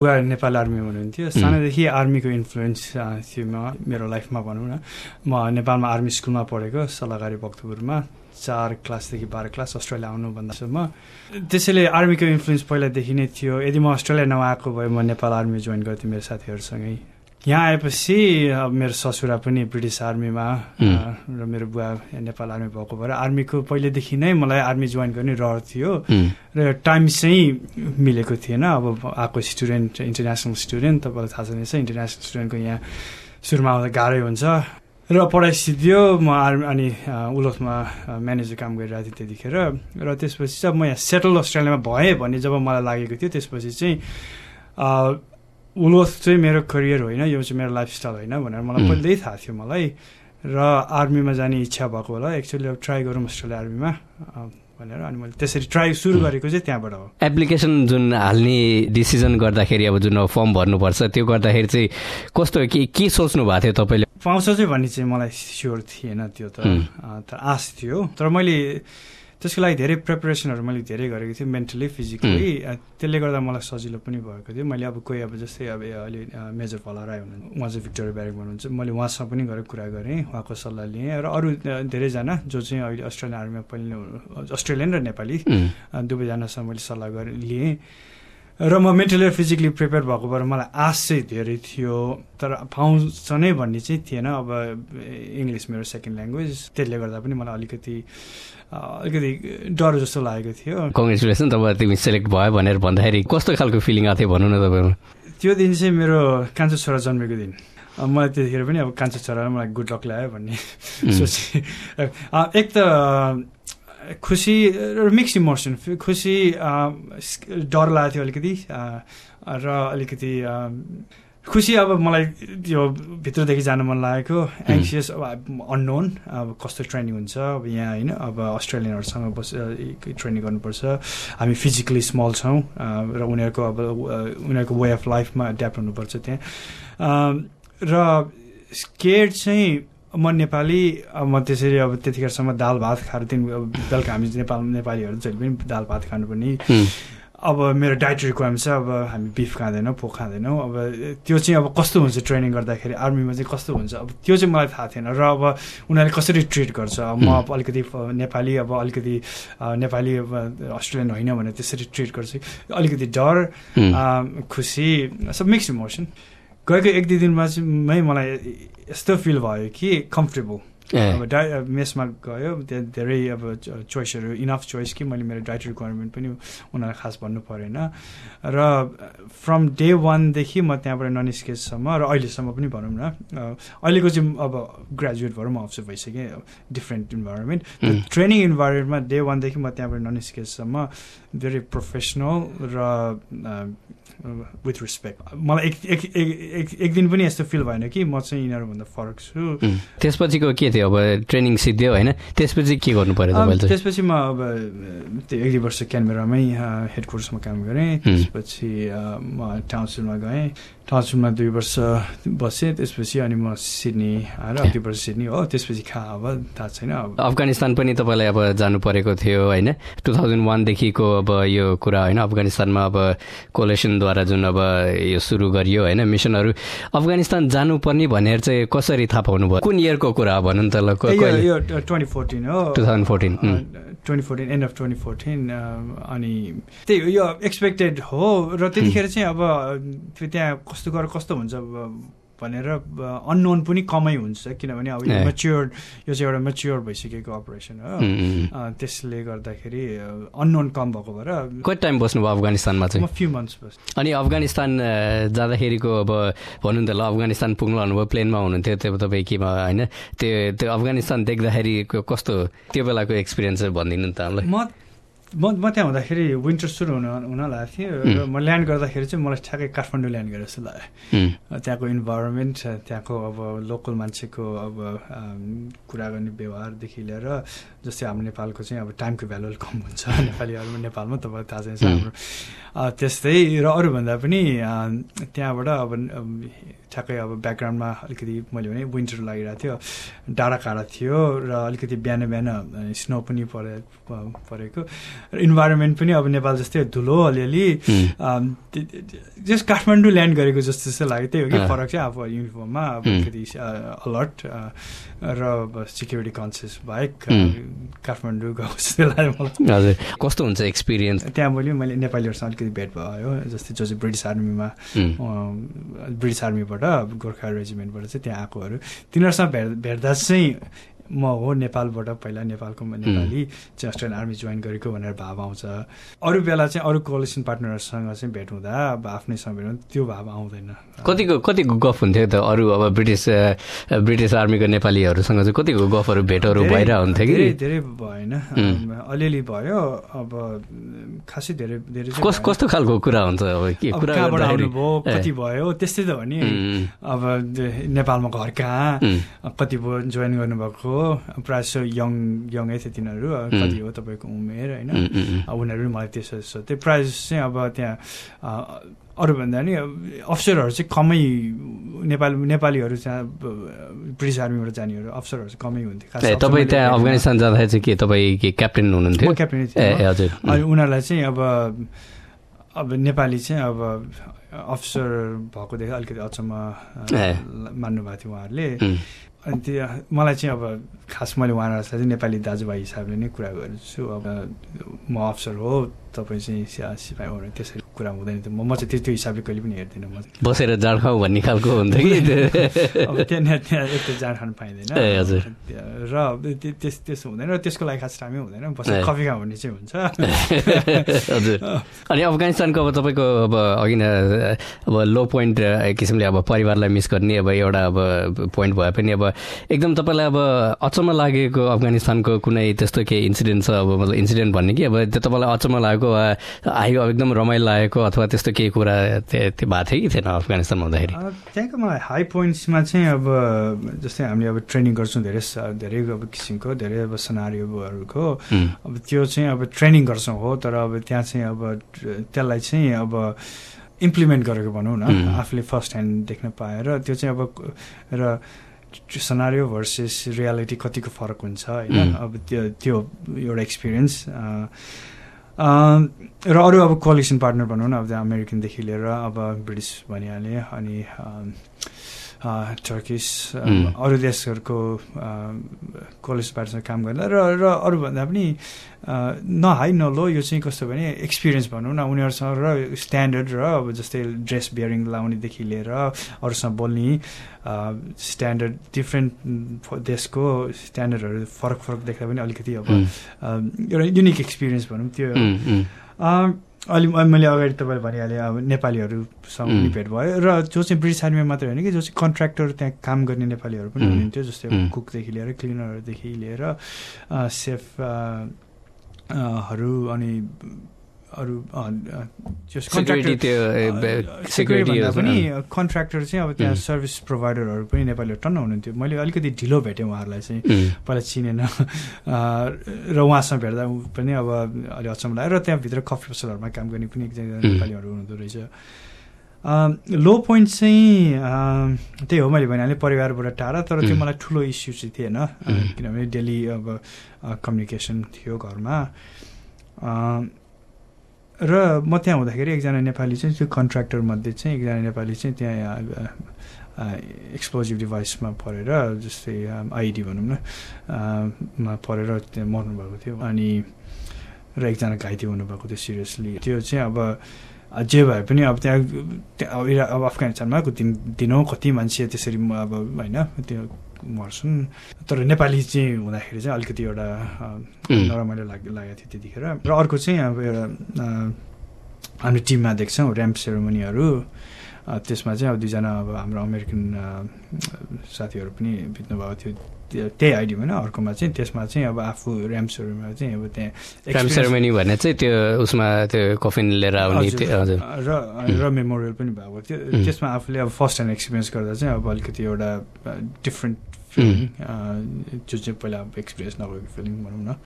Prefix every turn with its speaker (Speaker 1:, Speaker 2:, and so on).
Speaker 1: बुवा नेपाल आर्मीमा हुनुहुन्थ्यो सानैदेखि आर्मीको इन्फ्लुएन्स थियो मेरो लाइफमा भनौँ न म नेपालमा आर्मी स्कुलमा पढेको सल्लाहकारी भक्तपुरमा 4 क्लासदेखि 12 क्लास अस्ट्रेलिया आउनुभन्दासम्म त्यसैले आर्मीको इन्फ्लुएन्स पहिलादेखि नै थियो यदि म अस्ट्रेलिया नआएको भए म नेपाल आर्मी जोइन गर्थेँ मेरो साथीहरूसँगै यहाँ आएपछि मेरो ससुरा पनि ब्रिटिस आर्मीमा र मेरो बुवा नेपाल आर्मी भएको भएर आर्मीको पहिलेदेखि नै मलाई आर्मी जोइन गर्ने रहर थियो र टाइम चाहिँ मिलेको थिएन अब आएको स्टुडेन्ट इन्टरनेसनल स्टुडेन्ट तपाईँलाई थाहा छैन इन्टरनेसनल स्टुडेन्टको यहाँ सुरुमा आउँदा गाह्रै हुन्छ र पढाइ सिद्धियो म अनि उलोथमा म्यानेजर काम गरिरहेको थिएँ त्यतिखेर र त्यसपछि चाहिँ म यहाँ सेटल अस्ट्रेलियामा भएँ भन्ने जब मलाई लागेको थियो त्यसपछि चाहिँ उलोथ चाहिँ मेरो करियर होइन यो चाहिँ मेरो लाइफस्टाइल होइन भनेर मलाई पहिल्यै थाहा थियो मलाई र आर्मीमा जाने इच्छा भएको होला एक्चुअली अब ट्राई गरौँ अस्ट्रेलिया आर्मीमा भनेर अनि मैले त्यसरी ट्राई सुरु गरेको चाहिँ त्यहाँबाट हो
Speaker 2: एप्लिकेसन जुन हाल्ने डिसिजन गर्दाखेरि अब जुन फर्म भर्नुपर्छ त्यो गर्दाखेरि चाहिँ कस्तो के सोच्नु भएको थियो तपाईँले
Speaker 1: पाउँछ चाहिँ भन्ने चाहिँ मलाई स्योर थिएन त्यो त आश थियो तर मैले त्यसको लागि धेरै प्रिपरेसनहरू मैले धेरै गरेको थिएँ मेन्टली फिजिकली त्यसले गर्दा मलाई सजिलो पनि भएको थियो मैले अब कोही अब जस्तै अब अहिले मेजर भलाराई हुनुहुन्छ उहाँ चाहिँ भिक्टोरिया ब्यारेक हुनुहुन्छ मैले उहाँसँग पनि गएर कुरा गरेँ उहाँको सल्लाह लिएँ र अरू धेरैजना जो चाहिँ अहिले अस्ट्रेलियन आर्मीमा पहिला अस्ट्रेलियन र नेपाली दुवैजनासँग मैले सल्लाह लिएँ र म मेन्टली र फिजिकली प्रिपेयर भएको भएर मलाई आश चाहिँ धेरै थियो तर पाउँछ नै भन्ने चाहिँ थिएन अब इङ्ग्लिस मेरो सेकेन्ड ल्याङ्ग्वेज त्यसले गर्दा पनि मलाई अलिकति डर जस्तो लागेको थियो
Speaker 2: कङ्ग्रेचुलेसन तपाईँ तिमी सेलेक्ट भयो भनेर भन्दाखेरि कस्तो खालको फिलिङ आएको थियो भन्नु न तपाईँमा
Speaker 1: त्यो दिन चाहिँ मेरो कान्छो छोरा जन्मेको दिन मलाई त्यतिखेर पनि अब कान्छो छोरालाई मलाई गुड लक ल्यायो भन्ने सोचेँ एक त खुसी र मिक्स इमोसन खुसी डर लागेको थियो अलिकति र अलिकति खुसी अब मलाई त्यो भित्रदेखि जान मन लागेको एङ्सियस अब अननोन अब कस्तो ट्रेनिङ हुन्छ अब यहाँ होइन अब अस्ट्रेलियनहरूसँग ट्रेनिङ गर्नुपर्छ हामी फिजिकली स्मल छौँ र उनीहरूको वे अफ लाइफमा एड्याप्ट हुनुपर्छ त्यहाँ र स्केयर चाहिँ म नेपाली म त्यसरी अब त्यतिखेरसम्म दाल भात खाएर बेलुका हामी नेपालीहरू जहिले पनि दाल भात खानुपर्ने अब मेरो डाइट रिक्वायरमेन्ट छ अब हामी बिफ खाँदैनौँ पोक खाँदैनौँ अब त्यो चाहिँ अब कस्तो हुन्छ ट्रेनिङ गर्दाखेरि आर्मीमा चाहिँ कस्तो हुन्छ अब त्यो चाहिँ मलाई थाहा थिएन र अब उनीहरूले कसरी ट्रिट गर्छ म अब अलिकति नेपाली अब अलिकति नेपाली अब अस्ट्रेलियन होइन भने त्यसरी ट्रिट गर्छ अलिकति डर खुसी सब मिक्स इमोसन गएको 1-2 दिनमा चाहिँ मलाई यस्तो फिल भयो कि कम्फर्टेबल अब मेसमा गयो त्यहाँ धेरै अब चोइसहरू इनफ चोइस कि मैले मेरो डाइट रिक्वायरमेन्ट पनि उनीहरूलाई खास भन्नु परेन र फ्रम डे 1 देखि म त्यहाँबाट ननिस्केसम्म र अहिलेसम्म पनि भनौँ न अहिलेको चाहिँ अब ग्रेजुएट भएर म अफिसर भइसकेँ डिफ्रेन्ट इन्भाइरोमेन्ट ट्रेनिङ इन्भाइरोमेन्टमा डे 1 देखि म त्यहाँबाट ननिस्केसम्म भेरी प्रोफेसनल र विथ रेस्पेक्ट मलाई एक दिन पनि यस्तो फिल भएन कि म चाहिँ यिनीहरूभन्दा फरक छु
Speaker 2: त्यसपछिको के थियो अब ट्रेनिङ सिद्धियो होइन त्यसपछि के गर्नु पर्यो तपाईँले
Speaker 1: त्यसपछि म अब त्यो 1-2 वर्ष क्यानबेरामै हेड क्वार्टर्समा काम गरेँ त्यसपछि म टाउनसिपमा गएँ टाउनसिपमा 2 वर्ष बसेँ त्यसपछि अनि म सिडनी आएर 2 वर्ष सिडनी हो त्यसपछि अब थाहा छैन
Speaker 2: अफगानिस्तान पनि तपाईँलाई अब जानु परेको थियो होइन 2001 देखिको अब यो कुरा होइन अफगानिस्तानमा अब कोलेसनद्वारा जुन अब यो सुरु गरियो होइन मिसनहरू अफगानिस्तान जानुपर्ने भनेर चाहिँ कसरी थाहा पाउनु भयो कुन इयरको कुरा हो भन्नु त ल
Speaker 1: 2014 हो
Speaker 2: 2014
Speaker 1: एन्ड अफ 2014 अनि त्यही यो एक्सपेक्टेड हो र त्यतिखेर चाहिँ अब त्यहाँ कस्तो हुन्छ भनेर अननोन पनि कमै हुन्छ किनभने अब यो चाहिँ एउटा म्याच्योर भइसकेको अपरेसन हो त्यसले गर्दाखेरि अननोन कम भएको भएर
Speaker 2: कति टाइम बस्नुभयो अफगानिस्तानमा चाहिँ
Speaker 1: म फ्यु मन्थ्स बस्छु
Speaker 2: अनि अफगानिस्तान जाँदाखेरिको अब भनौँ त ल अफगानिस्तान पुग्नु अनुभव प्लेनमा हुनुहुन्थ्यो त्यो तपाईँ केमा होइन त्यो अफगानिस्तान देख्दाखेरि कस्तो त्यो बेलाको एक्सपिरियन्स भनिदिनु त हामीलाई
Speaker 1: म त्यहाँ हुँदाखेरि विन्टर सुरु हुन लागेको थियो र म ल्यान्ड गर्दाखेरि चाहिँ मलाई ठ्याक्कै काठमाडौँ ल्यान्ड गरेर जस्तो लाग्यो त्यहाँको इन्भाइरोमेन्ट त्यहाँको अब लोकल मान्छेको अब कुरा गर्ने व्यवहारदेखि लिएर जस्तै हाम्रो नेपालको चाहिँ अब टाइमको भ्यालु अलिक कम हुन्छ नेपालीहरू नेपालमा तपाईँलाई थाहा छैन हाम्रो त्यस्तै र अरूभन्दा पनि त्यहाँबाट अब ठ्याक्कै अब ब्याकग्राउन्डमा अलिकति मैले भने विन्टर लागिरहेको थियो डाँडा काँडा थियो र अलिकति बिहान स्नो पनि परेको इन्भाइरोमेन्ट पनि अब नेपाल जस्तै धुलो अलिअलि जस्ट काठमाडौँ ल्यान्ड गरेको जस्तो लाग्यो त्यही हो कि फरक चाहिँ अब युनिफर्ममा अब अलिकति अलर्ट र सिक्युरिटी कन्सियस बाहेक काठमाडौँ गएको जस्तो लाग्यो मलाई।
Speaker 2: हजुर कस्तो हुन्छ एक्सपिरियन्स
Speaker 1: त्यहाँ मैले नेपालीहरूसँग अलिकति भेट भयो जस्तै जो चाहिँ ब्रिटिस आर्मीमा ब्रिटिस आर्मीबाट गोर्खा रेजिमेन्टबाट चाहिँ त्यहाँ आएकोहरू तिनीहरूसँग भेट्दा चाहिँ म हो नेपालबाट पहिला नेपालको नेपाली चाहिँ अस्ट्रेलियन आर्मी जोइन गरेको भनेर भाव आउँछ। अरू बेला चाहिँ अरू कोलिसन पार्टनरहरूसँग चाहिँ भेट हुँदा अब आफ्नैसँग भेट हुँदा त्यो भाव आउँदैन।
Speaker 2: कतिको गफ हुन्थ्यो त अरू अब ब्रिटिस आर्मीको नेपालीहरूसँग चाहिँ कतिको गफहरू भेटहरू भइरह हुन्थ्यो कि?
Speaker 1: धेरै भएन, अलिअलि भयो। अब खासै धेरै
Speaker 2: कस्तो खालको कुरा हुन्छ अब के कुरा
Speaker 1: कहाँबाट आउनुभयो कति भयो त्यस्तै त हो नि। अब नेपालमा घर कहाँ कति भयो जोइन गर्नुभएको प्रायः जसो यङै थियो तिनीहरू कति हो तपाईँको उमेर होइन उनीहरू पनि मलाई त्यसो त्यो प्रायः चाहिँ अब त्यहाँ अरूभन्दा नि अफसरहरू चाहिँ कमै नेपालीहरू चाहिँ ब्रिटिस आर्मीबाट जानेहरू अफसरहरू चाहिँ कमै हुन्थ्यो।
Speaker 2: तपाईँ त्यहाँ अफगानिस्तान जाँदाखेरि चाहिँ के तपाईँ के क्याप्टेन हुनुहुन्थ्यो?
Speaker 1: म क्याप्टेन थिएँ हजुर। अनि उनीहरूलाई चाहिँ अब नेपाली चाहिँ अब अफसर भएकोदेखि अलिकति अचम्म मान्नुभएको थियो उहाँहरूले। अनि त्यो मलाई चाहिँ अब खास मैले उहाँहरूलाई चाहिँ नेपाली दाजुभाइ हिसाबले नै कुरा गर्छु। अब म अफसर हो तपाईँ चाहिँ सिपाही हो त्यसरी कुरा हुँदैन। म चाहिँ त्यो हिसाबले कहिले पनि हेर्दिनँ। म
Speaker 2: बसेर जाँड खाऊ भन्ने खालको हुन्छ कि
Speaker 1: अब त्यहाँ यस्तो जाँड खानु पाइँदैन र त्यस्तो हुँदैन र त्यसको लागि खास टाइमै हुँदैन बसेर कफी खाऊ भन्ने चाहिँ हुन्छ।
Speaker 2: हजुर। अनि अफगानिस्तानको अब तपाईँको अब अघि न अब लो पोइन्ट किसिमले अब परिवारलाई मिस गर्ने अब एउटा अब पोइन्ट भए पनि अब एकदम तपाईँलाई अब अचम्म लागेको अफगानिस्तानको कुनै त्यस्तो केही इन्सिडेन्ट छ? अब मतलब इन्सिडेन्ट भन्ने कि अब त्यो तपाईँलाई अचम्म लागेको आयो एकदम रमाइलो लागेको अथवा त्यस्तो केही कुरा त्यो भएको थियो कि थिएन अफगानिस्तानमा हुँदाखेरि?
Speaker 1: त्यहाँको मलाई हाई पोइन्ट्समा चाहिँ अब जस्तै हामीले अब ट्रेनिङ गर्छौँ धेरै अब किसिमको धेरै अब सनारियोहरूको अब त्यो चाहिँ अब ट्रेनिङ गर्छौँ हो तर अब त्यहाँ चाहिँ अब त्यसलाई चाहिँ अब इम्प्लिमेन्ट गरेको भनौँ न आफूले फर्स्ट ह्यान्ड देख्न पाएर त्यो चाहिँ अब र सनारियो भर्सेस रियालिटी कतिको फरक हुन्छ होइन। अब त्यो एउटा एक्सपिरियन्स र अरू अब कोलिसन पार्टनर भनौँ न अब अमेरिकनदेखि लिएर अब ब्रिटिस भनिहालेँ अनि टर्किस अरू देशहरूको कोलिसन पार्टनरसँग काम गर्दा र अरूभन्दा पनि न हाई न लो यो चाहिँ कस्तो भने एक्सपिरियन्स भनौँ न उनीहरूसँग र स्ट्यान्डर्ड र अब जस्तै ड्रेस बियरिङ लाउनेदेखि लिएर अरूसँग बोल्ने स्ट्यान्डर्ड डिफ्रेन्ट देशको स्ट्यान्डर्डहरू फरक देख्दा पनि अलिकति अब एउटा युनिक एक्सपिरियन्स भनौँ त्यो। अलि मैले अगाडि तपाईँले भनिहालेँ अब नेपालीहरूसँग पनि भेट भयो र जो चाहिँ ब्रिटिस आर्मीमा मात्रै होइन कि जो चाहिँ कन्ट्र्याक्टर त्यहाँ काम गर्ने नेपालीहरू पनि हुनुहुन्थ्यो जस्तै कुकदेखि लिएर क्लिनरहरूदेखि लिएर सेफ हरू अनि अरू सेक्युरिटी पनि कन्ट्र्याक्टर चाहिँ अब त्यहाँ सर्भिस प्रोभाइडरहरू पनि नेपालीहरू टन्न हुनुहुन्थ्यो। मैले अलिकति ढिलो भेटेँ उहाँहरूलाई चाहिँ पहिला चिनेन र उहाँसँग भेट्दा पनि अब अलि अचम्म लाग्यो र त्यहाँभित्र कफी पसलहरूमा काम गर्ने पनि एकजना नेपालीहरू हुनुहुँदो रहेछ। लो पोइन्ट चाहिँ त्यही हो मैले भनिहालेँ परिवारबाट टाढा तर त्यो मलाई ठुलो इस्यु चाहिँ थिएन किनभने डेली अब कम्युनिकेसन थियो घरमा र म त्यहाँ हुँदाखेरि एकजना नेपाली चाहिँ त्यो कन्ट्र्याक्टर मध्ये चाहिँ एकजना नेपाली चाहिँ त्यहाँ एक्सप्लोजिभ डिभाइसमा परेर जस्तै आइडी भनौँ न मा परेर त्यहाँ मर्नुभएको थियो अनि र एकजना घाइते हुनुभएको थियो सिरियसली। त्यो चाहिँ अब जे भए पनि अब त्यहाँ अब अफगानिस्तानमा दिनौँ कति मान्छे त्यसरी अब होइन त्यो मर्छन् तर नेपाली चाहिँ हुँदाखेरि चाहिँ अलिकति एउटा नरमाइलो लागेको थियो त्यतिखेर। र अर्को चाहिँ अब एउटा हामीले टिममा देख्छौँ ऱ्याम्प सेरोमनीहरू त्यसमा चाहिँ अब दुईजना अब हाम्रो अमेरिकन साथीहरू पनि बित्नुभएको थियो त्यही आइडी होइन अर्कोमा चाहिँ त्यसमा चाहिँ अब आफू ऱ्याम्पहरूमा चाहिँ अब त्यहाँ
Speaker 2: ऱ्याम्प सेरोमनी भन्ने चाहिँ त्यो उसमा त्यो कफिन लिएर आउने
Speaker 1: र मेमोरियल पनि भएको थियो त्यसमा आफूले अब फर्स्ट ह्यान्ड एक्सपिरियन्स गर्दा चाहिँ अब अलिकति एउटा डिफ्रेन्ट फिलिङ जो चाहिँ पहिला अब एक्सपिरियन्स नभएको फिलिङ भनौँ न।